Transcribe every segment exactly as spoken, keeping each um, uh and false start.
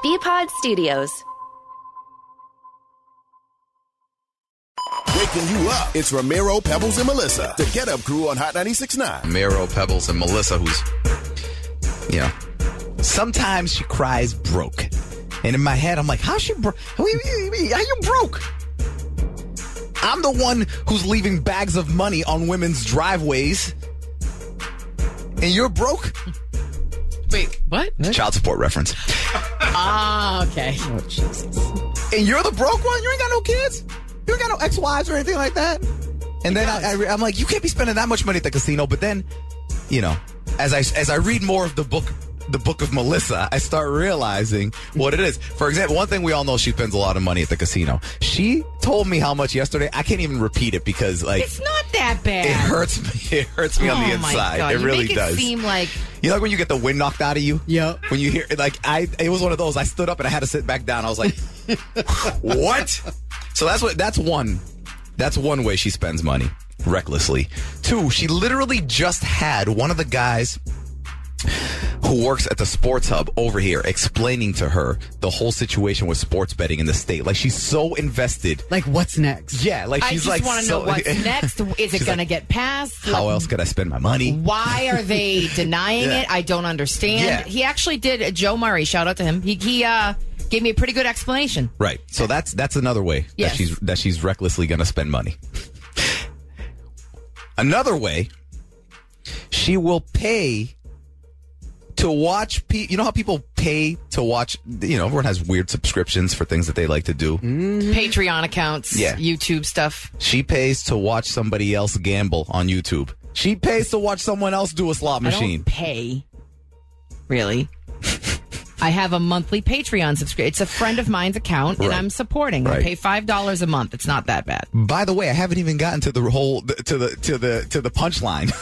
B-Pod Studios. Waking you up. It's Ramiro, Pebbles, and Melissa. The Get Up Crew on Hot ninety-six point nine. Ramiro, Pebbles, and Melissa, who's, you know, sometimes she cries broke. And in my head, I'm like, how's she broke? How you broke? I'm the one who's leaving bags of money on women's driveways. And you're broke? Wait, what? Child support reference. Ah, okay. Oh, Jesus. And you're the broke one? You ain't got no kids? You ain't got no ex-wives or anything like that? And then I, I, I'm like, you can't be spending that much money at the casino. But then, you know, as I as I read more of the book, the book of Melissa, I start realizing what it is. For example, one thing we all know, she spends a lot of money at the casino. She told me how much yesterday. I can't even repeat it because, like, it's not that bad. It hurts me. It hurts me oh on the my inside. God. It you really make it does. Seem like you know, like when you get the wind knocked out of you. Yep. When you hear, like, I, it was one of those. I stood up and I had to sit back down. I was like, what? So that's what. That's one. That's one way she spends money recklessly. Two, she literally just had one of the guys who works at the Sports Hub over here explaining to her the whole situation with sports betting in the state. Like, she's so invested. Like, what's next? Yeah, like she's I like, just want to so, know what's next. Is it going to like, get passed? How Like, else could I spend my money? Why are they denying Yeah. it? I don't understand. Yeah. He actually did. uh, Joe Murray, shout out to him. He he uh, gave me a pretty good explanation. Right. So that's that's another way Yes. that she's that she's recklessly going to spend money. Another way, she will pay to watch pe- you know how people pay to watch, you know, everyone has weird subscriptions for things that they like to do. Mm-hmm. Patreon accounts, Yeah. YouTube stuff. She pays to watch somebody else gamble on YouTube. She pays to watch someone else do a slot I machine. don't pay. Really? I have a monthly Patreon subscription. It's a friend of mine's account, and Right. I'm supporting. Right. I pay five dollars a month. It's not that bad. By the way, I haven't even gotten to the whole to the to the to the punchline.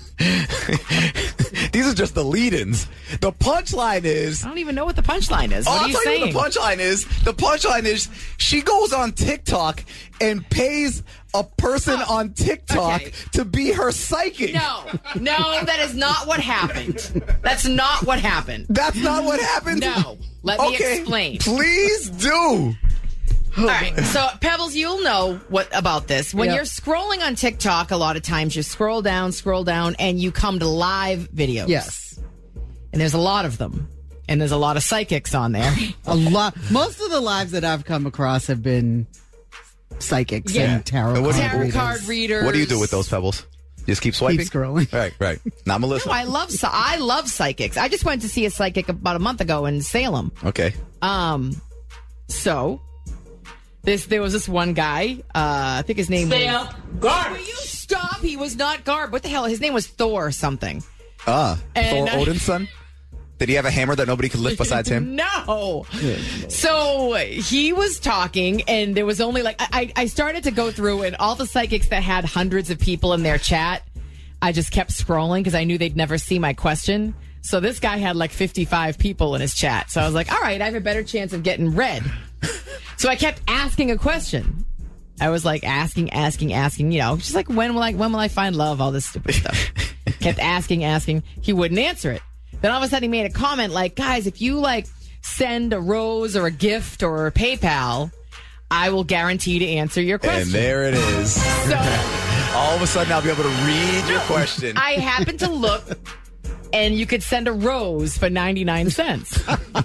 These are just the lead-ins. The punchline is. I don't even know what the punchline is. Oh, What I'll are you tell saying? you what the punchline is. The punchline is she goes on TikTok and pays a person Oh, on TikTok okay. to be her psychic. No, no, that is not what happened. That's not what happened. That's not what happened? No. Let me Okay, explain. Please do. All right, so Pebbles, you'll know what about this. When Yep. you're scrolling on TikTok, a lot of times you scroll down, scroll down, and you come to live videos. Yes. And there's a lot of them. And there's a lot of psychics on there. A lot. Most of the lives that I've come across have been psychics Yeah. and tarot, And what do you- card Tarot readers. card readers. What do you do with those pebbles? Just keep swiping? Keep scrolling. Right, right. Not Melissa. No, I love psy- I love psychics. I just went to see a psychic about a month ago in Salem. Okay. Um, so this there was this one guy. Uh, I think his name was Garb. Will you stop? He was not Garb. What the hell? His name was Thor or something. Ah, And, Thor uh, Odin's son? Did he have a hammer that nobody could lift besides him? No. So he was talking, and there was only like I, I started to go through, and all the psychics that had hundreds of people in their chat, I just kept scrolling because I knew they'd never see my question. So this guy had like fifty-five people in his chat. So I was like, all right, I have a better chance of getting read. So I kept asking a question. I was like asking, asking, asking, you know, just like when will I when will I find love? All this stupid stuff. Kept asking, asking. He wouldn't answer it. Then all of a sudden he made a comment like, guys, if you like send a rose or a gift or a PayPal, I will guarantee to answer your question. And there it is. So All of a sudden I'll be able to read your question. I happened to look, and you could send a rose for ninety-nine cents.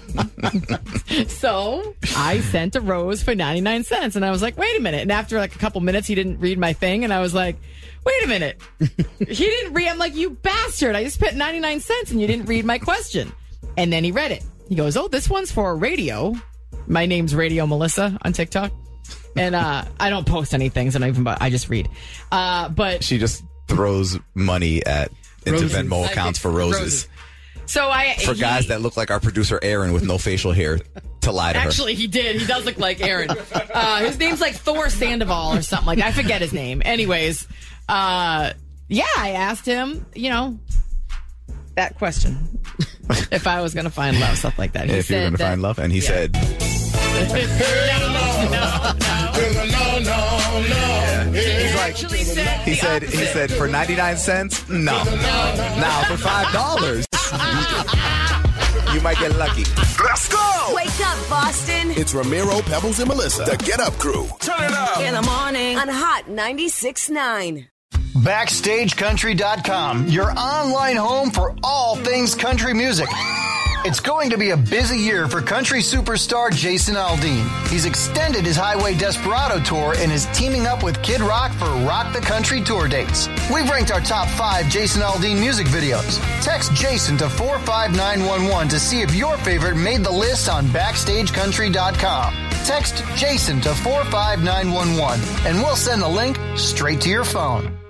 So I sent a rose for ninety-nine cents, and I was like, wait a minute. And after like a couple minutes, he didn't read my thing, and I was like, wait a minute. He didn't read. I'm like, you bastard. I just spent ninety-nine cents, and you didn't read my question. And then he read it. He goes, oh, this one's for radio. My name's Radio Melissa on TikTok. And uh, I don't post anything, so I don't even, I just read. Uh, but She just throws money at into Roses. Venmo accounts for roses. Roses. So I For he- guys that look like our producer Aaron with no facial hair to lie to her. Actually, he did. He does look like Aaron. Uh, his name's like Thor Sandoval or something like that. I forget his name. Anyways, uh, yeah, I asked him, you know, that question. If I was going to find love, stuff like that. He if you're said going to that- find love. And he yeah. said, He's like, actually said he the said, he opposite. said, for ninety-nine cents? No. Now for five dollars. You might get lucky. Let's go! Wake up, Boston. It's Ramiro, Pebbles, and Melissa. The Get Up Crew. Turn it up. In the morning. On Hot ninety-six point nine. Backstage Country dot com, your online home for all things country music. It's going to be a busy year for country superstar Jason Aldean. He's extended his Highway Desperado tour and is teaming up with Kid Rock for Rock the Country tour dates. We've ranked our top five Jason Aldean music videos. Text Jason to four five nine one one to see if your favorite made the list on Backstage Country dot com. Text Jason to four five nine one one and we'll send the link straight to your phone.